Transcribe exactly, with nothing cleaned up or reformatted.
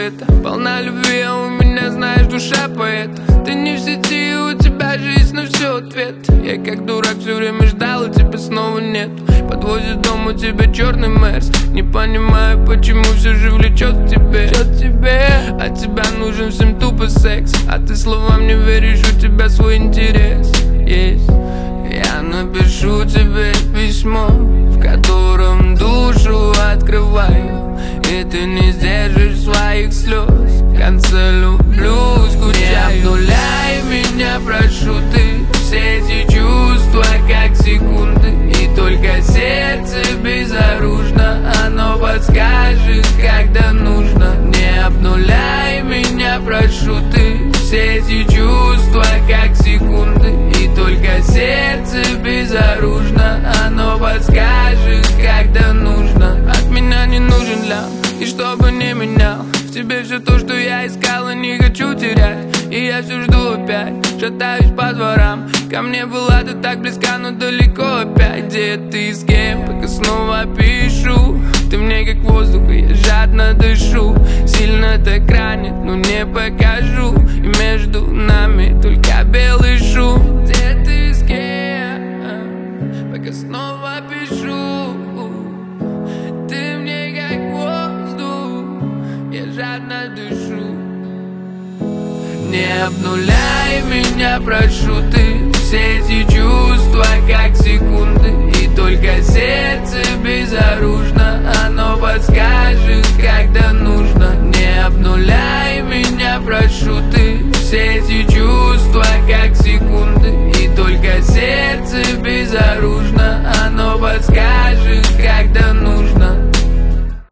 это. Полна любви, а у меня, знаешь, душа поэта. Ты не в сети, у тебя же есть на все ответ. Я как дурак все время ждал, и тебя снова нет. Подвозит дом, у тебя черный Мерс. Не понимаю, почему все же влечет к тебе, тебе. От тебя нужен всем тупо секс, а ты словам не веришь, у тебя свой интерес есть. Я напишу тебе письмо, в котором душу открываю, и ты не сдержишь своих слез. В конце люблю, скучаю. Не обнуляй меня, прошу ты. Все эти чувства как секунды, и только сердце безоружно. Оно подскажет, когда нужно. Не обнуляй меня, прошу ты. Все эти чувства как секунды, и только сердце безоружно. Оно подскажет, когда нужно. От меня не нужен лям, и чтобы не менял в тебе все то, что я искал, и не хочу терять. И я все жду опять, шатаюсь по дворам. Ко мне была ты так близка, но далеко опять. Где ты, с кем, пока снова пишу. Ты мне как воздух, и я жадно дышу. Сильно так ранит, но не покажу. И между нами только белый шум. Где ты, с кем, пока снова пишу. Ты мне как воздух, я жадно дышу. Не обнуляй меня, прошу ты. Все эти чувства как секунды, и только сердце безоружно. Оно подскажет, когда нужно. Не обнуляй меня, прошу ты. Все эти чувства как секунды, и только сердце безоружно. Оно подскажет, когда нужно.